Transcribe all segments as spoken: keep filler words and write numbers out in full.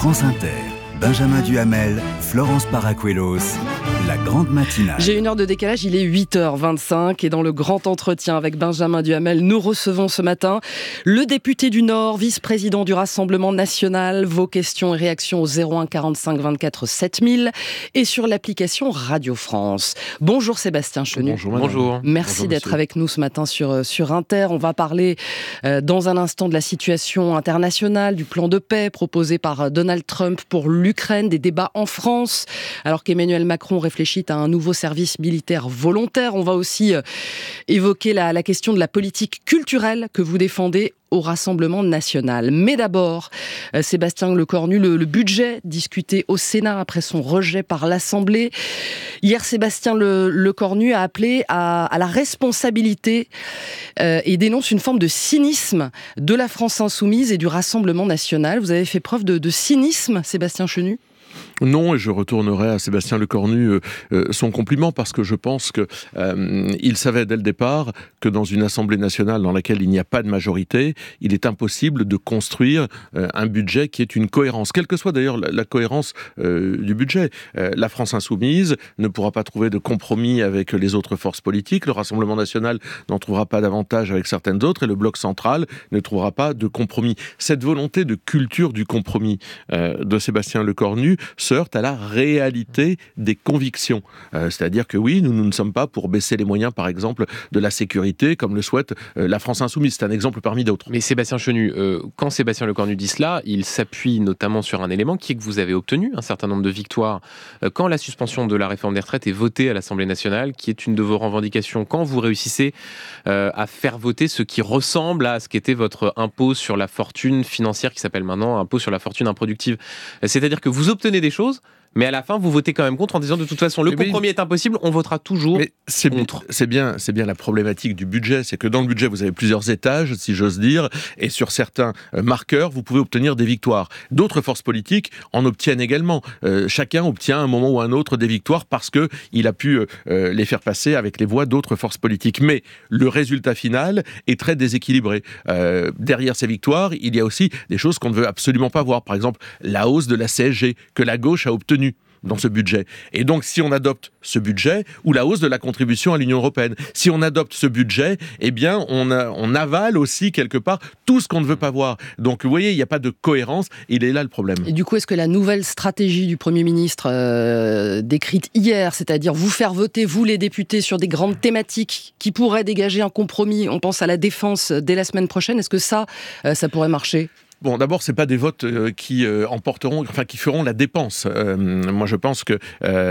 France Inter, Benjamin Duhamel, Florence Paracuelos, la grande matinale. J'ai une heure de décalage, il est huit heures vingt-cinq et dans le grand entretien avec Benjamin Duhamel, nous recevons ce matin le député du Nord, vice-président du Rassemblement National. Vos questions et réactions au zéro un quarante-cinq vingt-quatre sept mille et sur l'application Radio France. Bonjour Sébastien Chenu. Bonjour. Bonjour. Merci Bonjour, d'être monsieur. avec nous ce matin sur, sur Inter. On va parler euh, dans un instant de la situation internationale, du plan de paix proposé par Donald Trump pour l'Ukraine, des débats en France, alors qu'Emmanuel Macron réfléchit à un nouveau service militaire volontaire. On va aussi euh, évoquer la, la question de la politique culturelle que vous défendez au Rassemblement National. Mais d'abord, euh, Sébastien Lecornu, le, le budget discuté au Sénat après son rejet par l'Assemblée. Hier, Sébastien Le, Lecornu a appelé à, à la responsabilité euh, et dénonce une forme de cynisme de la France Insoumise et du Rassemblement National. Vous avez fait preuve de, de cynisme, Sébastien Chenu ? Non, et je retournerai à Sébastien Lecornu euh, euh, son compliment, parce que je pense qu'il euh, savait dès le départ que dans une Assemblée nationale dans laquelle il n'y a pas de majorité, il est impossible de construire euh, un budget qui est une cohérence, quelle que soit d'ailleurs la, la cohérence euh, du budget. Euh, la France Insoumise ne pourra pas trouver de compromis avec les autres forces politiques, le Rassemblement National n'en trouvera pas davantage avec certaines autres, et le Bloc central ne trouvera pas de compromis. Cette volonté de culture du compromis euh, de Sébastien Lecornu se heurte à la réalité des convictions. Euh, c'est-à-dire que oui, nous, nous ne sommes pas pour baisser les moyens, par exemple, de la sécurité, comme le souhaite euh, la France Insoumise. C'est un exemple parmi d'autres. Mais Sébastien Chenu, euh, quand Sébastien Lecornu dit cela, il s'appuie notamment sur un élément qui est que vous avez obtenu un certain nombre de victoires euh, quand la suspension de la réforme des retraites est votée à l'Assemblée nationale, qui est une de vos revendications, quand vous réussissez euh, à faire voter ce qui ressemble à ce qu'était votre impôt sur la fortune financière, qui s'appelle maintenant impôt sur la fortune improductive. C'est-à-dire que vous obtenez des choses, mais à la fin, vous votez quand même contre en disant de toute façon, le mais compromis oui. est impossible, on votera toujours mais c'est contre. Bi- c'est bien, c'est bien la problématique du budget, c'est que dans le budget, vous avez plusieurs étages, si j'ose dire, et sur certains euh, marqueurs, vous pouvez obtenir des victoires. D'autres forces politiques en obtiennent également. Euh, chacun obtient à un moment ou à un autre des victoires parce que il a pu euh, les faire passer avec les voix d'autres forces politiques. Mais le résultat final est très déséquilibré. Euh, derrière ces victoires, il y a aussi des choses qu'on ne veut absolument pas voir. Par exemple, la hausse de la C S G que la gauche a obtenue dans ce budget. Et donc, si on adopte ce budget, ou la hausse de la contribution à l'Union européenne, si on adopte ce budget, eh bien, on, a, on avale aussi, quelque part, tout ce qu'on ne veut pas voir. Donc, vous voyez, il n'y a pas de cohérence, il est là le problème. Et du coup, est-ce que la nouvelle stratégie du Premier ministre, euh, décrite hier, c'est-à-dire vous faire voter, vous les députés, sur des grandes thématiques qui pourraient dégager un compromis, on pense à la défense dès la semaine prochaine, est-ce que ça, euh, ça pourrait marcher ? Bon, d'abord, c'est pas des votes euh, qui euh, emporteront, enfin qui feront la dépense. Euh, moi, je pense que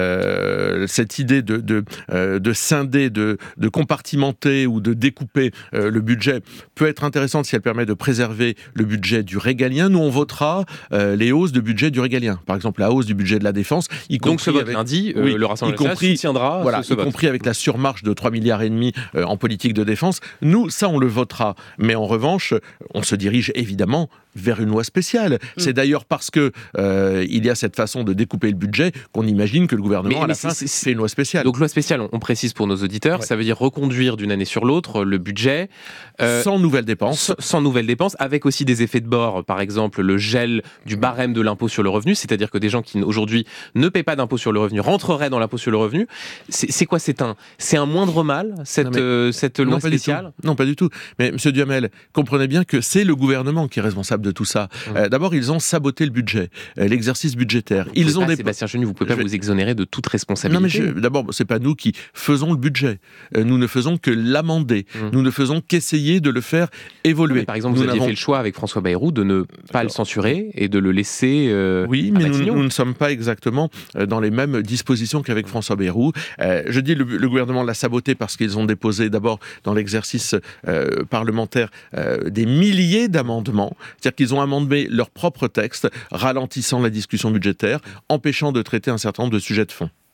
euh, cette idée de de, euh, de scinder, de, de compartimenter ou de découper euh, le budget peut être intéressante si elle permet de préserver le budget du régalien. Nous, on votera euh, les hausses de budget du régalien. Par exemple, la hausse du budget de la défense. Y Donc ce vote avec, lundi, euh, oui, le Rassemblement national soutiendra voilà, ce, ce y vote. compris avec la surmarche de trois milliards et demi euh, en politique de défense. Nous, ça, on le votera. Mais en revanche, on se dirige évidemment vers une loi spéciale. Mm. C'est d'ailleurs parce que euh, il y a cette façon de découper le budget qu'on imagine que le gouvernement, mais, à la fin, c'est, c'est une loi spéciale. Donc loi spéciale, on, on précise pour nos auditeurs, ouais. Ça veut dire reconduire d'une année sur l'autre le budget. Euh, sans nouvelles dépenses. Sans, sans nouvelles dépenses, avec aussi des effets de bord, par exemple le gel du barème de l'impôt sur le revenu, c'est-à-dire que des gens qui aujourd'hui ne paient pas d'impôt sur le revenu rentreraient dans l'impôt sur le revenu. C'est, c'est quoi c'est un, c'est un moindre mal, cette, non, mais, euh, cette loi non, spéciale ? Non, pas du tout. Mais M. Duhamel, comprenez bien que c'est le gouvernement qui est responsable de tout ça. Mmh. Euh, d'abord, ils ont saboté le budget, euh, l'exercice budgétaire. Vous ils ont pas, des... Sébastien Chenu, vous pouvez pas je... vous exonérer de toute responsabilité. Non, mais je... d'abord, c'est pas nous qui faisons le budget. Euh, nous ne faisons que l'amender. Mmh. Nous ne faisons qu'essayer de le faire évoluer. Non, par exemple, nous vous aviez n'avons... fait le choix avec François Bayrou de ne pas Alors... le censurer et de le laisser. Euh, oui, mais nous, nous ne sommes pas exactement dans les mêmes dispositions qu'avec François Bayrou. Euh, je dis le, le gouvernement l'a saboté parce qu'ils ont déposé d'abord dans l'exercice euh, parlementaire euh, des milliers d'amendements. C'est-à-dire qu'ils ont amendé leur propre texte, ralentissant la discussion budgétaire, empêchant de traiter un certain nombre de sujets de fond.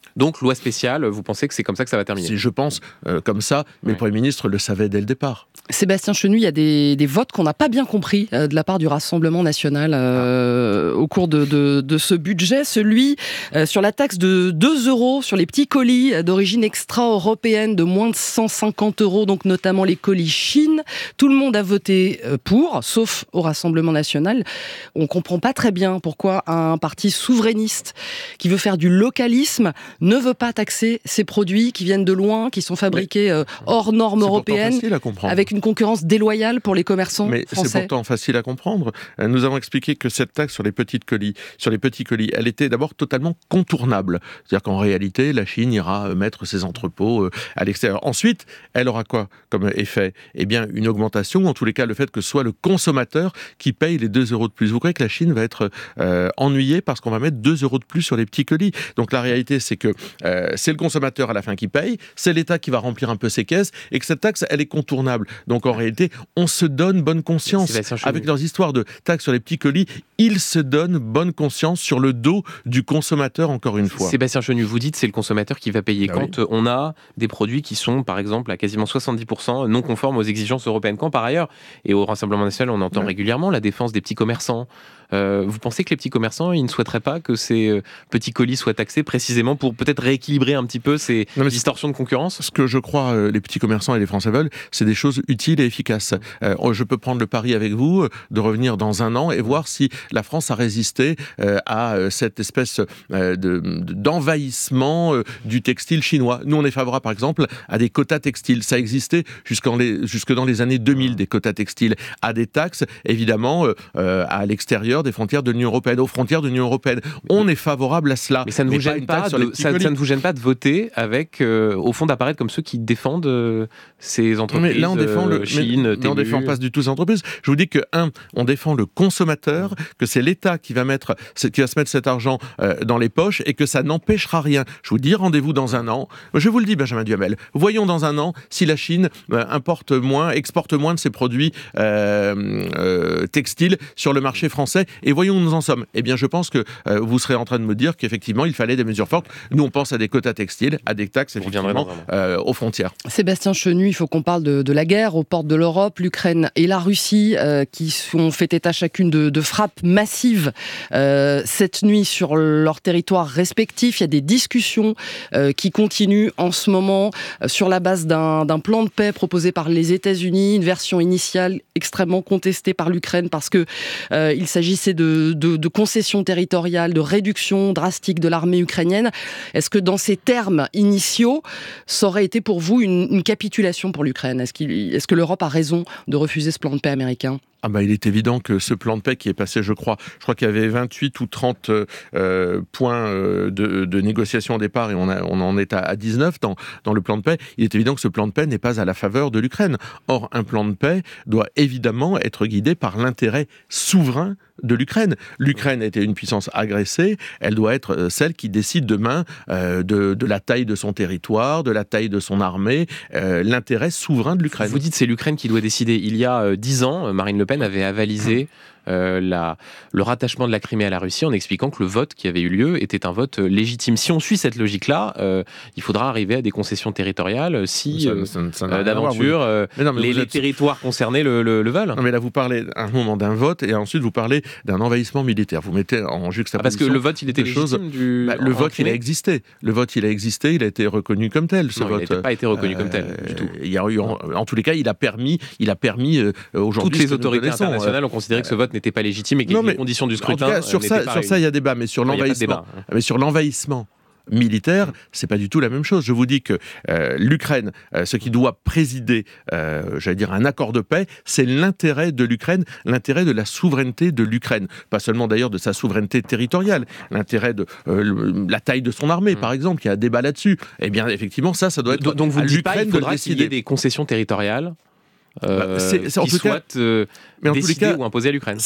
Donc, loi spéciale, vous pensez que c'est comme ça que ça va terminer ? Si je pense euh, comme ça, mais ouais. Le Premier ministre le savait dès le départ. Sébastien Chenu, il y a des, des votes qu'on n'a pas bien compris euh, de la part du Rassemblement national euh, ah. au cours de, de, de ce budget. Celui euh, sur la taxe de deux euros sur les petits colis d'origine extra-européenne de moins de cent cinquante euros, donc notamment les colis Chine. Tout le monde a voté euh, pour, sauf au Rassemblement national. On ne comprend pas très bien pourquoi un parti souverainiste qui veut faire du localisme ne veut pas taxer ces produits qui viennent de loin, qui sont fabriqués euh, hors normes européennes, avec une concurrence déloyale pour les commerçants Mais français. C'est pourtant facile à comprendre. Nous avons expliqué que cette taxe sur les petits colis, sur les petits colis, elle était d'abord totalement contournable. C'est-à-dire qu'en réalité, la Chine ira mettre ses entrepôts à l'extérieur. Ensuite, elle aura quoi comme effet ? Eh bien, une augmentation, ou en tous les cas, le fait que ce soit le consommateur qui paye les deux euros de plus. Vous croyez que la Chine va être euh, ennuyée parce qu'on va mettre deux euros de plus sur les petits colis ? Donc la réalité, c'est que euh, c'est le consommateur à la fin qui paye, c'est l'État qui va remplir un peu ses caisses, et que cette taxe, elle est contournable. Donc en réalité, on se donne bonne conscience. Avec leurs histoires de taxes sur les petits colis, ils se donnent bonne conscience sur le dos du consommateur, encore une fois. Sébastien Chenu, vous dites c'est le consommateur qui va payer. Ah quand oui. on a des produits qui sont, par exemple, à quasiment soixante-dix pour cent non conformes aux exigences européennes. Quand par ailleurs, et au Rassemblement national, on entend ouais. régulièrement la défense des petits commerçants. Euh, vous pensez que les petits commerçants, ils ne souhaiteraient pas que ces euh, petits colis soient taxés précisément pour peut-être rééquilibrer un petit peu ces non, distorsions de concurrence ? Ce que je crois euh, les petits commerçants et les Français veulent, c'est des choses utiles et efficaces. Euh, je peux prendre le pari avec vous de revenir dans un an et voir si la France a résisté euh, à euh, cette espèce euh, de, de, d'envahissement euh, du textile chinois. Nous, on est favorable, par exemple, à des quotas textiles. Ça existait jusqu'en les, jusque dans les années deux mille, des quotas textiles, à des taxes, évidemment, euh, à l'extérieur des frontières de l'Union européenne, aux frontières de l'Union européenne. On est favorable à cela. Mais ça ne vous gêne pas, pas de, ça, ça ne vous gêne pas de voter avec, euh, au fond, d'apparaître comme ceux qui défendent euh, ces entreprises. Mais là, on défend le, euh, Chine, mais, mais on défend pas du tout ces entreprises. Je vous dis que un, on défend le consommateur, que c'est l'État qui va mettre, qui va se mettre cet argent euh, dans les poches et que ça n'empêchera rien. Je vous dis rendez-vous dans un an. Je vous le dis, Benjamin Duhamel. Voyons dans un an si la Chine euh, importe moins, exporte moins de ses produits euh, euh, textiles sur le marché français. Et voyons où nous en sommes. Eh bien, je pense que euh, vous serez en train de me dire qu'effectivement, il fallait des mesures fortes. Nous, on pense à des quotas textiles, à des taxes, effectivement, euh, aux frontières. Sébastien Chenu, il faut qu'on parle de, de la guerre aux portes de l'Europe, l'Ukraine et la Russie, euh, qui ont fait état chacune de, de frappes massives euh, cette nuit sur leur territoire respectif. Il y a des discussions euh, qui continuent en ce moment euh, sur la base d'un, d'un plan de paix proposé par les États-Unis, une version initiale extrêmement contestée par l'Ukraine parce que euh, il s'agissait de, de, de concessions territoriales, de réduction drastique de l'armée ukrainienne. Est-ce que dans ces termes initiaux, ça aurait été pour vous une, une capitulation pour l'Ukraine ? Est-ce, qu'il, est-ce que l'Europe a raison de refuser ce plan de paix américain ? Ah bah, il est évident que ce plan de paix qui est passé, je crois, je crois qu'il y avait vingt-huit ou trente euh, points euh, de, de négociation au départ et on, a, on en est à, à dix-neuf dans, dans le plan de paix. Il est évident que ce plan de paix n'est pas à la faveur de l'Ukraine. Or, un plan de paix doit évidemment être guidé par l'intérêt souverain de l'Ukraine. L'Ukraine a été une puissance agressée, elle doit être celle qui décide demain euh, de, de la taille de son territoire, de la taille de son armée, euh, l'intérêt souverain de l'Ukraine. Vous dites que c'est l'Ukraine qui doit décider. Il y a dix ans, Marine Le Pen avait avalisé euh, la, le rattachement de la Crimée à la Russie en expliquant que le vote qui avait eu lieu était un vote légitime. Si on suit cette logique-là, euh, il faudra arriver à des concessions territoriales si ça, ça, ça euh, d'aventure euh, non, les, les êtes... territoires concernés le, le, le veulent. Non mais là vous parlez à un moment d'un vote et ensuite vous parlez d'un envahissement militaire. Vous mettez en juxtaposition ah, parce que le vote il était légitime choses... du... bah, le vote il a existé. Le vote il a existé, il a été reconnu comme tel. Ce non, vote, il n'a pas été reconnu euh, comme tel du tout. Il y a eu en, en tous les cas il a permis, il a permis euh, aujourd'hui. Toutes les autorités internationales ont considéré que ce vote n'était pas légitime et que non, les conditions du scrutin. En tout cas, sur ça, sur ça il y a débat, mais sur non, l'envahissement, mais sur l'envahissement militaire, c'est pas du tout la même chose. Je vous dis que euh, l'Ukraine, euh, ce qui doit présider, euh, j'allais dire, un accord de paix, c'est l'intérêt de l'Ukraine, l'intérêt de la souveraineté de l'Ukraine. Pas seulement d'ailleurs de sa souveraineté territoriale, l'intérêt de euh, le, la taille de son armée, mmh. par exemple, il y a un débat là-dessus. Eh bien, effectivement, ça, ça doit être. Donc, vous à ne dites l'Ukraine pas qu'il faudra de qu'il y ait des concessions territoriales euh, bah, c'est, c'est, en qui tout soient cas, euh, mais en décidées tous les cas, ou imposées à l'Ukraine. C'est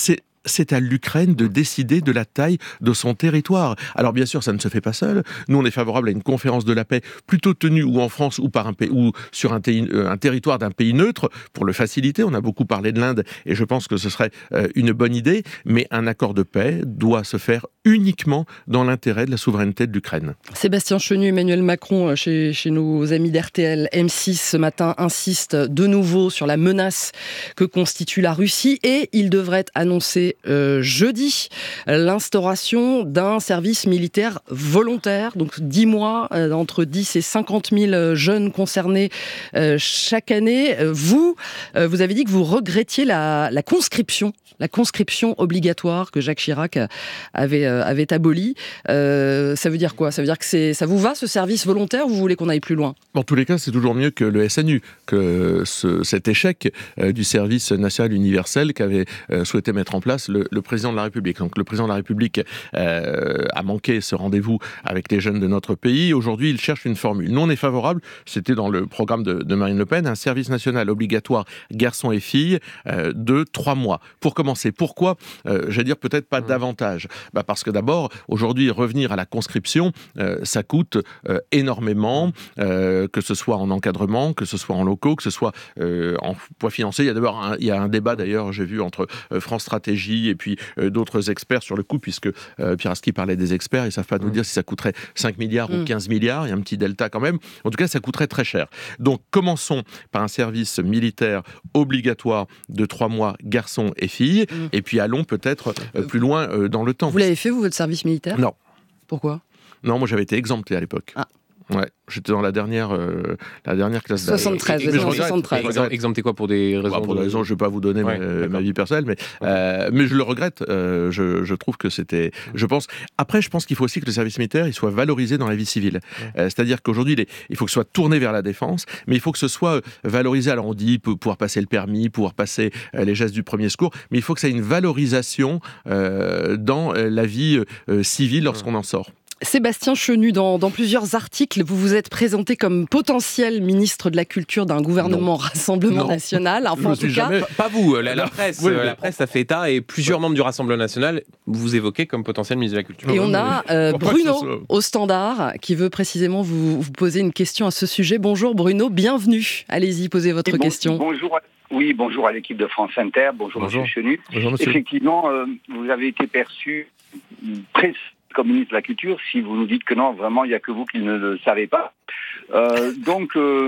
c'est à l'Ukraine de décider de la taille de son territoire. Alors bien sûr, ça ne se fait pas seul. Nous, on est favorable à une conférence de la paix plutôt tenue ou en France ou, par un pays, ou sur un, t- un territoire d'un pays neutre pour le faciliter. On a beaucoup parlé de l'Inde et je pense que ce serait euh, une bonne idée. Mais un accord de paix doit se faire uniquement dans l'intérêt de la souveraineté de l'Ukraine. Sébastien Chenu, Emmanuel Macron, chez, chez nos amis d'R T L M six ce matin, insiste de nouveau sur la menace que constitue la Russie et il devrait annoncer euh, jeudi l'instauration d'un service militaire volontaire, donc dix mois, euh, entre dix et cinquante mille jeunes concernés euh, chaque année. Vous, euh, vous avez dit que vous regrettiez la, la conscription, la conscription obligatoire que Jacques Chirac avait, euh, avait abolie. Euh, ça veut dire quoi ? Ça veut dire que c'est, ça vous va ce service volontaire ou vous voulez qu'on aille plus loin ? En tous les cas, c'est toujours mieux que le S N U, que ce, cet échec euh, du service national universel qu'avait euh, souhaité mettre en place le, le président de la République. Donc le président de la République euh, a manqué ce rendez-vous avec les jeunes de notre pays. Aujourd'hui, il cherche une formule. Nous, on est favorable, c'était dans le programme de, de Marine Le Pen, un service national obligatoire garçons et filles euh, de trois mois. Pour commencer, pourquoi euh, j'allais dire peut-être pas davantage ? Bah parce que d'abord, aujourd'hui, revenir à la conscription, euh, ça coûte euh, énormément, euh, que ce soit en encadrement, que ce soit en locaux, que ce soit euh, en poids financier. Il y a d'abord un, il y a un débat d'ailleurs, j'ai vu, entre euh, France Stratégie et puis euh, d'autres experts sur le coût, puisque euh, Pieraski parlait des experts, ils ne savent pas nous dire si ça coûterait cinq milliards mmh. ou quinze milliards, il y a un petit delta quand même. En tout cas, ça coûterait très cher. Donc, commençons par un service militaire obligatoire de trois mois, garçons et filles, mmh. et puis allons peut-être euh, plus loin euh, dans le temps. Vous l'avez fait, vous, votre service militaire ? Non. Pourquoi ? Non, moi j'avais été exempté à l'époque. Ah. Ouais, j'étais dans la dernière, euh, la dernière classe d'âge. soixante-treize, mais je regrette, soixante-treize. Exemple, exempté quoi pour des raisons bah, Pour de... des raisons, je ne vais pas vous donner ouais, ma, ma vie personnelle, mais, euh, mais je le regrette. Euh, je, je trouve que c'était... Je pense... Après, je pense qu'il faut aussi que le service militaire il soit valorisé dans la vie civile. Ouais. Euh, c'est-à-dire qu'aujourd'hui, il, est, il faut que ce soit tourné vers la défense, mais il faut que ce soit valorisé. Alors on dit pouvoir passer le permis, pouvoir passer euh, les gestes du premier secours, mais il faut que ça ait une valorisation euh, dans euh, la vie euh, civile lorsqu'on en sort. Sébastien Chenu, dans, dans plusieurs articles, vous vous êtes présenté comme potentiel ministre de la Culture d'un gouvernement non. Rassemblement non. National. Enfin, en tout cas, jamais... pas vous. La, la presse, oui, la presse a fait état et plusieurs membres du Rassemblement National vous évoquez comme potentiel ministre de la Culture. Et on a euh, Bruno au Standard qui veut précisément vous, vous poser une question à ce sujet. Bonjour Bruno, bienvenue. Allez-y, posez votre bon, question. Bonjour. Oui, bonjour à l'équipe de France Inter. Bonjour, bonjour. Monsieur Chenu. Bonjour, monsieur. Effectivement, euh, vous avez été perçu très comme ministre de la Culture, si vous nous dites que non, vraiment, il n'y a que vous qui ne le savez pas. Euh, donc, euh,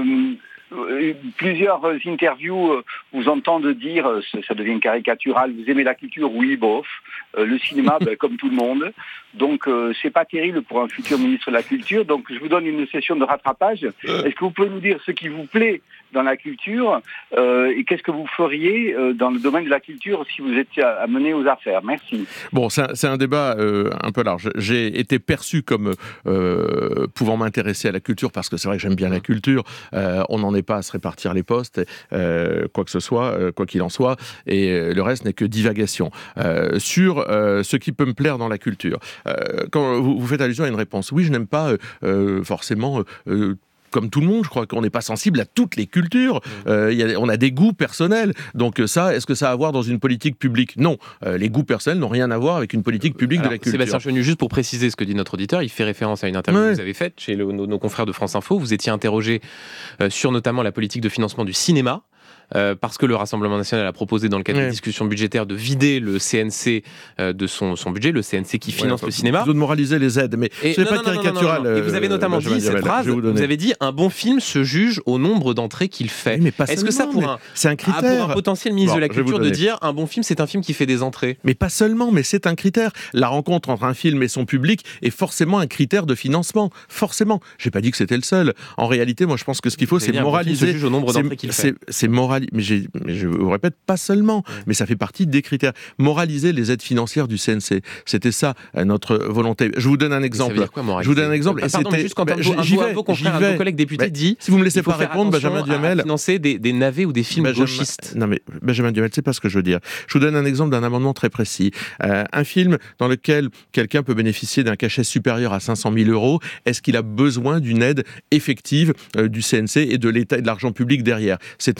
plusieurs interviews euh, vous entendent dire, euh, ça devient caricatural, vous aimez la culture, oui, bof. Euh, le cinéma, ben, comme tout le monde. Donc, euh, c'est pas terrible pour un futur ministre de la Culture. Donc, je vous donne une session de rattrapage. Est-ce que vous pouvez nous dire ce qui vous plaît dans la culture euh, et qu'est-ce que vous feriez euh, dans le domaine de la culture si vous étiez amené aux affaires ? Merci. Bon, c'est un, c'est un débat euh, un peu large. J'ai été perçu comme euh, pouvant m'intéresser à la culture parce que c'est vrai que j'aime bien la culture. Euh, on n'en est pas à se répartir les postes, euh, quoi que ce soit, euh, quoi qu'il en soit, et euh, le reste n'est que divagation. Euh, sur euh, ce qui peut me plaire dans la culture, euh, quand vous, vous faites allusion à une réponse, oui, je n'aime pas euh, forcément... Euh, comme tout le monde, je crois qu'on n'est pas sensible à toutes les cultures. Euh, y a, on a des goûts personnels. Donc ça, est-ce que ça a à voir dans une politique publique ? Non. Euh, les goûts personnels n'ont rien à voir avec une politique publique Alors, de la culture. Sébastien Chenu, juste pour préciser ce que dit notre auditeur, il fait référence à une interview ouais. que vous avez faite chez le, nos, nos confrères de France Info. Vous étiez interrogé euh, sur notamment la politique de financement du cinéma. Euh, parce que le Rassemblement National a proposé dans le cadre ouais. des discussions budgétaires de vider le C N C euh, de son, son budget, le C N C qui finance ouais, le cinéma. Plutôt de moraliser les aides, mais et c'est non, pas non, caricatural. Non, non, non, non. Et vous avez notamment euh, dit cette phrase, vous, vous avez dit un bon film se juge au nombre d'entrées qu'il fait. Oui, mais pas Est-ce seulement, que ça pour un, c'est un critère. Ah, pour un potentiel ministre bon, de la Culture de donner. dire un bon film c'est un film qui fait des entrées ? Mais pas seulement, mais c'est un critère. La rencontre entre un film et son public est forcément un critère de financement. Forcément. J'ai pas dit que c'était le seul. En réalité, moi je pense que ce qu'il faut, c'est moraliser. Un bon film se juge au nombre d'entrées qu'il fait. C'est moraliser. Mais, mais je vous répète, pas seulement, ouais. mais ça fait partie des critères. Moraliser les aides financières du C N C, c'était ça notre volonté. Je vous donne un exemple. Ça veut dire quoi, moraliser ? Je vous donne un exemple. Euh, pardon, et c'était... juste quand bah, un, j'y un, j'y vais, vais, un, confrère, un de vos collègues députés bah, dit si vous me laissez pas répondre, Benjamin Duhamel, à financer des, des navets ou des films Benjamin, gauchistes. Non mais Benjamin Duhamel, c'est pas ce que je veux dire. Je vous donne un exemple d'un amendement très précis. Euh, un film dans lequel quelqu'un peut bénéficier d'un cachet supérieur à cinq cent mille euros. Est-ce qu'il a besoin d'une aide effective euh, du C N C et de l'État et de l'argent public derrière ? C'est un débat qu'on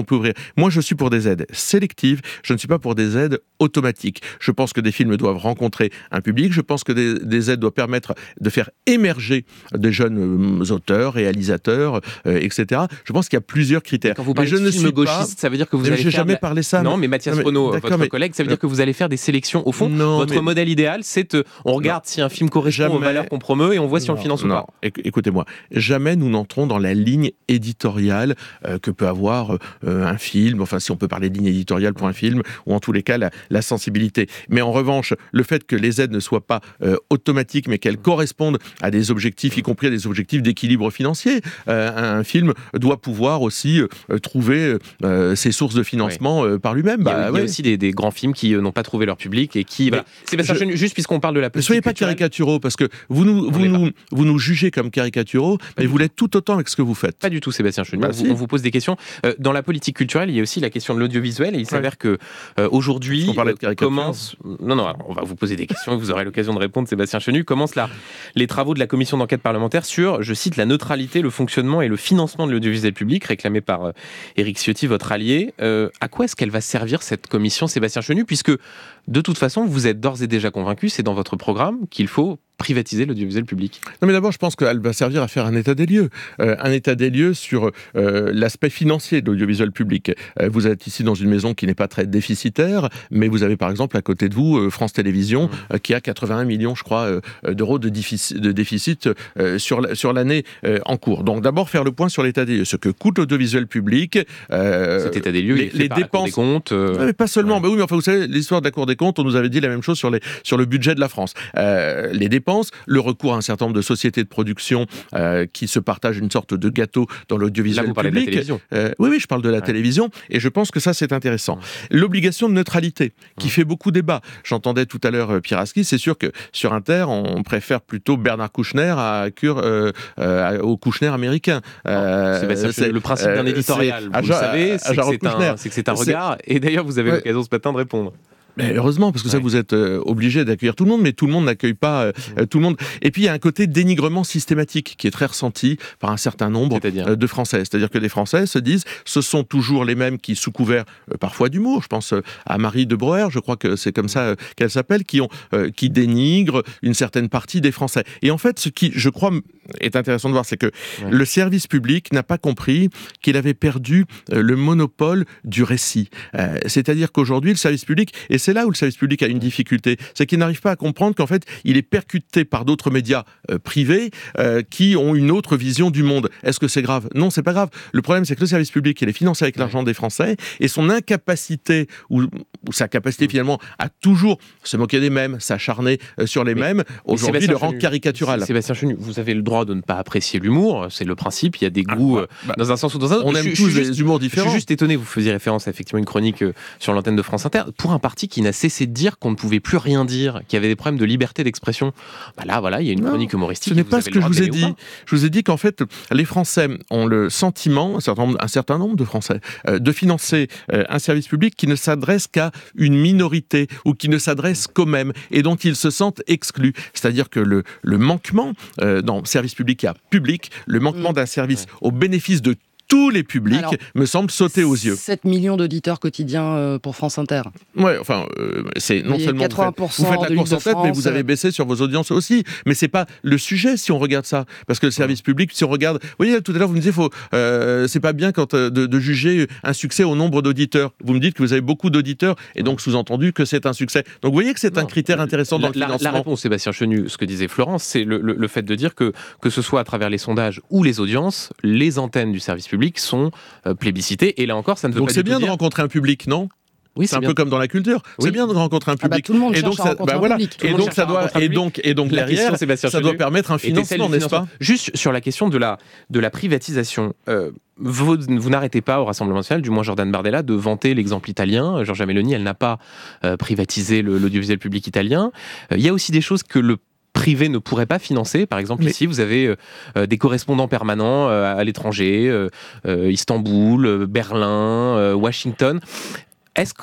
qu'on peut ouvrir. Moi, je suis pour des aides sélectives, je ne suis pas pour des aides automatiques. Je pense que des films doivent rencontrer un public, je pense que des, des aides doivent permettre de faire émerger des jeunes euh, auteurs, réalisateurs, euh, et cetera. Je pense qu'il y a plusieurs critères. Quand vous parlez mais je de ne film suis gauchiste, pas... ça veut dire que vous Mais allez j'ai faire... jamais la... parlé ça. Non, mais Mathias Renaud, votre mais... collègue, ça veut dire que vous allez faire des sélections. Au fond, non, votre mais... modèle idéal, c'est euh, on regarde non. si un film correspond jamais... aux valeurs qu'on promeut et on voit si non, on le finance non. ou pas. Écoutez-moi, jamais nous n'entrons dans la ligne éditoriale euh, que peut avoir euh, un film, enfin si on peut parler de ligne éditoriale pour un film, ou en tous les cas la, la sensibilité. Mais en revanche, le fait que les aides ne soient pas euh, automatiques, mais qu'elles correspondent à des objectifs, y compris à des objectifs d'équilibre financier, euh, un film doit pouvoir aussi euh, trouver euh, ses sources de financement oui. euh, par lui-même. Il y a, bah, il y a ouais. aussi des, des grands films qui euh, n'ont pas trouvé leur public et qui... Voilà. Sébastien Chenu, juste puisqu'on parle de la politique Ne soyez pas culturelle... caricaturaux, parce que vous nous, vous nous, vous nous jugez comme caricaturaux, mais vous l'êtes tout autant avec ce que vous faites. Pas du tout, Sébastien Chenu. Bah, on, si. vous, on vous pose des questions. Euh, dans la politique culturelle, il y a aussi la question de l'audiovisuel, et il s'avère ouais. que euh, aujourd'hui on parlait de caricature. commence... Non, non, alors, on va vous poser des questions, vous aurez l'occasion de répondre, Sébastien Chenu. Commence là les travaux de la commission d'enquête parlementaire sur, je cite, la neutralité, le fonctionnement et le financement de l'audiovisuel public, réclamé par euh, Éric Ciotti, votre allié. Euh, à quoi est-ce qu'elle va servir, cette commission, Sébastien Chenu, puisque de toute façon, vous êtes d'ores et déjà convaincu, c'est dans votre programme, qu'il faut privatiser l'audiovisuel public. Non mais d'abord, je pense qu'elle va servir à faire un état des lieux. Euh, un état des lieux sur euh, l'aspect financier de l'audiovisuel public. Euh, vous êtes ici dans une maison qui n'est pas très déficitaire, mais vous avez par exemple à côté de vous euh, France Télévisions, mmh. euh, qui a quatre-vingt-un millions, je crois, euh, d'euros de déficit, de déficit euh, sur, la, sur l'année euh, en cours. Donc d'abord, faire le point sur l'état des lieux. Ce que coûte l'audiovisuel public... Euh, Cet état des lieux, les, il est les dépenses... La Cour des comptes... Euh... Mais pas seulement. Ouais. Bah oui, mais enfin, vous savez, l'histoire de la Cour des comptes, on nous avait dit la même chose sur, les, sur le budget de la France. Euh, les dépenses, le recours à un certain nombre de sociétés de production euh, qui se partagent une sorte de gâteau dans l'audiovisuel Là, vous parlez public. De la télévision. Euh, oui, oui, je parle de la ouais. télévision, et je pense que ça, c'est intéressant. Ouais. L'obligation de neutralité, qui ouais. fait beaucoup débat. J'entendais tout à l'heure euh, Pierre Aski, c'est sûr que sur Inter, on préfère plutôt Bernard Kouchner à Cure, euh, euh, au Kouchner américain. Euh, Sébastien, c'est le principe d'un éditorial. Vous le savez, c'est que c'est un, c'est que c'est un regard, et d'ailleurs, vous avez ouais. l'occasion ce matin de répondre. Mais heureusement, parce que ça, ouais. vous êtes euh, obligé d'accueillir tout le monde, mais tout le monde n'accueille pas euh, mmh. tout le monde. Et puis, il y a un côté dénigrement systématique qui est très ressenti par un certain nombre euh, de Français. C'est-à-dire que les Français se disent, ce sont toujours les mêmes qui, sous couvert euh, parfois d'humour, je pense euh, à Marie de Broer, je crois que c'est comme ça euh, qu'elle s'appelle, qui, ont, euh, qui dénigrent une certaine partie des Français. Et en fait, ce qui, je crois, est intéressant de voir, c'est que ouais. le service public n'a pas compris qu'il avait perdu euh, le monopole du récit. Euh, c'est-à-dire qu'aujourd'hui, le service public... Et c'est là où le service public a une difficulté, c'est qu'il n'arrive pas à comprendre qu'en fait, il est percuté par d'autres médias euh, privés euh, qui ont une autre vision du monde. Est-ce que c'est grave ? Non, c'est pas grave. Le problème, c'est que le service public, il est financé avec l'argent des Français, et son incapacité, ou, ou sa capacité finalement, à toujours se moquer des mêmes, s'acharner euh, sur les mais, mêmes, aujourd'hui le rend Chenu, caricatural. Sébastien Chenu, vous avez le droit de ne pas apprécier l'humour, c'est le principe, il y a des goûts ah, bah, euh, dans un sens ou dans un autre. On aime je, tous les humours différents. Je suis juste étonné, vous faisiez référence à effectivement une chronique euh, sur l'antenne de France Inter, pour un parti qui n'a cessé de dire qu'on ne pouvait plus rien dire, qu'il y avait des problèmes de liberté d'expression. Bah là, voilà, il y a une non, chronique humoristique. Ce n'est pas ce que je vous ai dit. Je vous ai dit qu'en fait, les Français ont le sentiment, un certain nombre, un certain nombre de Français, euh, de financer euh, un service public qui ne s'adresse qu'à une minorité ou qui ne s'adresse qu'aux mêmes et dont ils se sentent exclus. C'est-à-dire que le, le manquement, euh, dans service public à public, le manquement mmh. d'un service ouais. au bénéfice de tous les publics, alors, me semble sauter aux yeux. sept millions d'auditeurs quotidiens euh, pour France Inter. Ouais, enfin, euh, c'est non seulement quatre-vingts pour cent vous faites, vous faites la course en tête, mais vous avez baissé sur vos audiences aussi. Mais c'est pas le sujet si on regarde ça, parce que le service public, si on regarde, vous voyez, tout à l'heure vous me disiez, faut, euh, c'est pas bien quand euh, de, de juger un succès au nombre d'auditeurs. Vous me dites que vous avez beaucoup d'auditeurs, et donc sous-entendu que c'est un succès. Donc vous voyez que c'est non, un critère intéressant la, dans le la, financement. La réponse, Sébastien Chenu, ce que disait Florence, c'est le, le, le fait de dire que que ce soit à travers les sondages ou les audiences, les antennes du service public sont plébiscité, et là encore, ça ne veut donc pas c'est du bien tout de dire... rencontrer un public, non ? Oui, c'est, c'est un bien. peu comme dans la culture. Oui. C'est bien de rencontrer un public. Ah bah, tout le monde et donc cherche ça, à rencontrer bah un voilà. public. Et donc ça doit, et donc et donc la derrière, question, ça doit permettre un financement, n'est-ce pas ? Juste sur la question de la de la privatisation. Euh, Vous, vous n'arrêtez pas au Rassemblement national, du moins Jordan Bardella, de vanter l'exemple italien. Giorgia Meloni, elle n'a pas euh, privatisé le, l'audiovisuel public italien. Il euh, y a aussi des choses que le privé ne pourrait pas financer. Par exemple, mais... ici, vous avez euh, des correspondants permanents euh, à l'étranger, euh, euh, Istanbul, euh, Berlin, euh, Washington. Est-ce qu'en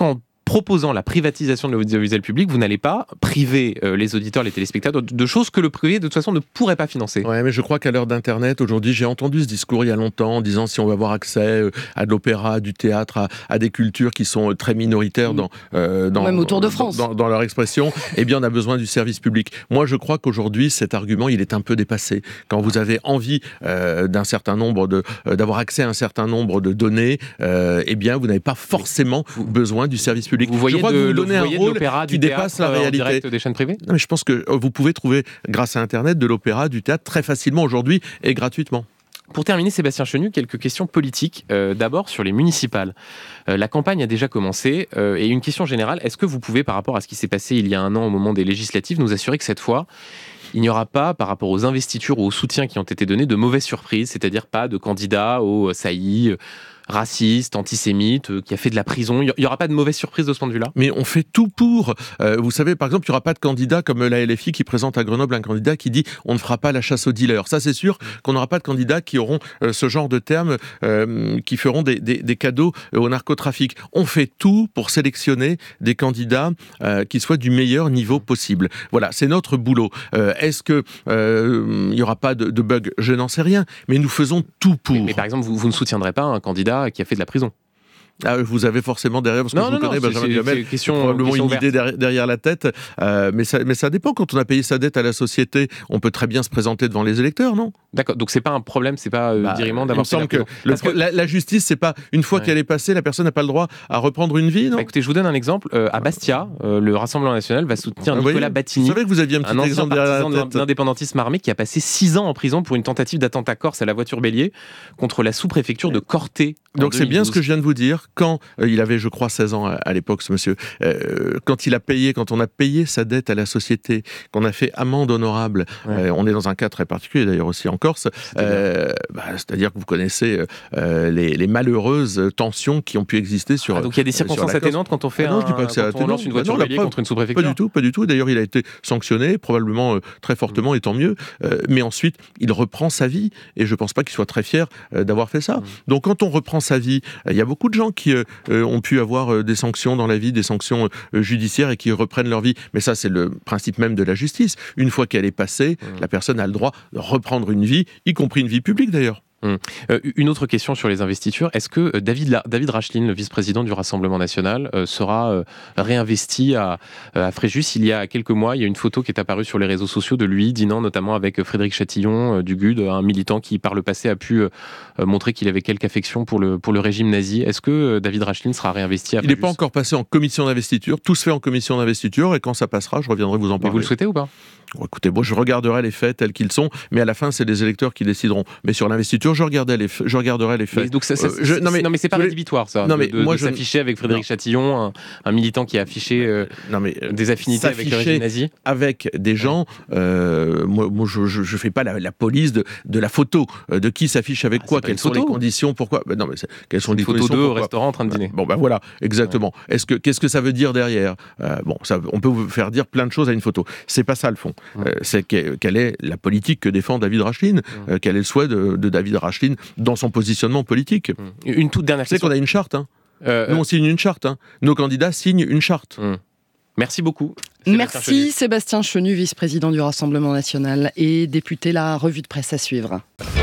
proposant la privatisation de l'audiovisuel public, vous n'allez pas priver euh, les auditeurs, les téléspectateurs de choses que le privé, de toute façon, ne pourrait pas financer. Ouais, mais je crois qu'à l'heure d'Internet, aujourd'hui, j'ai entendu ce discours il y a longtemps, en disant si on va avoir accès euh, à de l'opéra, du théâtre, à, à des cultures qui sont très minoritaires dans, euh, dans, même autour de France. Dans, dans, dans leur expression, eh bien, on a besoin du service public. Moi, je crois qu'aujourd'hui, cet argument, il est un peu dépassé. Quand vous avez envie euh, d'un certain nombre de, euh, d'avoir accès à un certain nombre de données, euh, eh bien, vous n'avez pas forcément vous, besoin du service public. Vous voyez je crois de, que vous, vous donnez vous un rôle qui dépasse la réalité. En direct des chaînes privées. Non, mais je pense que vous pouvez trouver, grâce à Internet, de l'opéra, du théâtre très facilement aujourd'hui et gratuitement. Pour terminer, Sébastien Chenu, quelques questions politiques. Euh, d'abord, sur les municipales. Euh, la campagne a déjà commencé. Euh, et une question générale, est-ce que vous pouvez, par rapport à ce qui s'est passé il y a un an au moment des législatives, nous assurer que cette fois, il n'y aura pas, par rapport aux investitures ou aux soutiens qui ont été donnés, de mauvaises surprises, c'est-à-dire pas de candidats au saillies, raciste, antisémite, euh, qui a fait de la prison. Il n'y aura pas de mauvaise surprise de ce point de vue-là ? Mais on fait tout pour. Euh, vous savez, par exemple, il n'y aura pas de candidat comme la L F I qui présente à Grenoble un candidat qui dit on ne fera pas la chasse aux dealers. Ça, c'est sûr qu'on n'aura pas de candidats qui auront euh, ce genre de termes euh, qui feront des, des, des cadeaux euh, au narcotrafic. On fait tout pour sélectionner des candidats euh, qui soient du meilleur niveau possible. Voilà, c'est notre boulot. Euh, est-ce qu'il euh, n'y aura pas de, de bug ? Je n'en sais rien, mais nous faisons tout pour. Mais, mais par exemple, vous, vous ne soutiendrez pas un candidat qui a fait de la prison ? Ah, vous avez forcément derrière, parce que non, je non, vous connais, non, Benjamin c'est, Duhamel, c'est question, probablement question une idée derrière, derrière la tête, euh, mais, ça, mais ça dépend. Quand on a payé sa dette à la société, on peut très bien se présenter devant les électeurs, non ? D'accord, donc c'est pas un problème, c'est pas euh, bah, diriment d'avoir fait la prison. Que, le, que la, la justice, c'est pas une fois ouais. qu'elle est passée, la personne n'a pas le droit à reprendre une vie, non ? Bah, écoutez, je vous donne un exemple. Euh, à Bastia, euh, le Rassemblement national va soutenir ah, Nicolas voyez, Battini, je savais que vous aviez un, petit un exemple ancien partisan derrière la de l'indépendantisme armé qui a passé six ans en prison pour une tentative d'attentat corse à la voiture bélier contre la sous-préfecture de Corté. Donc c'est bien ce que je viens de vous dire. Quand euh, il avait, je crois, seize ans à, à l'époque, ce monsieur, euh, quand il a payé, quand on a payé sa dette à la société, qu'on a fait amende honorable, ouais. euh, on est dans un cas très particulier d'ailleurs aussi en Corse, euh, bah, c'est-à-dire que vous connaissez euh, les, les malheureuses tensions qui ont pu exister sur. Ah, donc il y a des circonstances atténuantes quand on fait ah non, un, je dis pas que c'est quand on lance une voiture bélier contre une sous-préfecture. Pas du tout, pas du tout. D'ailleurs, il a été sanctionné, probablement euh, très fortement, mmh. et tant mieux. Euh, mais ensuite, il reprend sa vie, et je pense pas qu'il soit très fier euh, d'avoir fait ça. Mmh. Donc, quand on reprend sa vie, il y a beaucoup de gens qui euh, ont pu avoir euh, des sanctions dans la vie, des sanctions euh, judiciaires et qui reprennent leur vie. Mais ça, c'est le principe même de la justice. Une fois qu'elle est passée, mmh. la personne a le droit de reprendre une vie, y compris une vie publique d'ailleurs. Hum. Euh, une autre question sur les investitures. Est-ce que David, La- David Rachlin, le vice-président du Rassemblement national, euh, sera euh, réinvesti à, à Fréjus ? Il y a quelques mois, il y a une photo qui est apparue sur les réseaux sociaux de lui dînant notamment avec Frédéric Chatillon euh, du G U D, un militant qui par le passé a pu euh, montrer qu'il avait quelque affection pour le, pour le régime nazi. Est-ce que euh, David Rachlin sera réinvesti à Fréjus ? Il n'est pas encore passé en commission d'investiture. Tout se fait en commission d'investiture et quand ça passera, je reviendrai vous en parler. Mais vous le souhaitez ou pas ? Bon, écoutez, bon, je regarderai les faits tels qu'ils sont, mais à la fin, c'est les électeurs qui décideront. Mais sur l'investiture, je, regardais les f- je regarderai les faits. Mais donc ça, ça, euh, je, non, mais, non mais c'est pas voulez... rédhibitoire ça, non, mais de, de, moi, de je... s'afficher avec Frédéric non. Chatillon, un, un militant qui a affiché euh, non, mais, euh, des affinités avec le régime nazi. Avec des gens, euh, moi, moi je ne fais pas la, la police de, de la photo, euh, de qui s'affiche avec ah, quoi, quelles sont photo. les conditions, pourquoi. Ben non, mais quelles sont les photo conditions d'eux au restaurant en train de dîner. Bon ben voilà, exactement. Ouais. Est-ce que, qu'est-ce que ça veut dire derrière ? euh, Bon, ça, on peut vous faire dire plein de choses à une photo. C'est pas ça le fond. Ouais. Euh, c'est que, quelle est la politique que défend David Rachlin, mmh. euh, quel est le souhait de, de David Rachlin dans son positionnement politique. Mmh. Une toute dernière question. C'est qu'on a une charte. Hein. Euh, Nous, on signe une charte. Hein. Nos candidats signent une charte. Mmh. Merci beaucoup. Sébastien Merci Chenu. Sébastien Chenu, vice-président du Rassemblement national et député La Revue de Presse à suivre.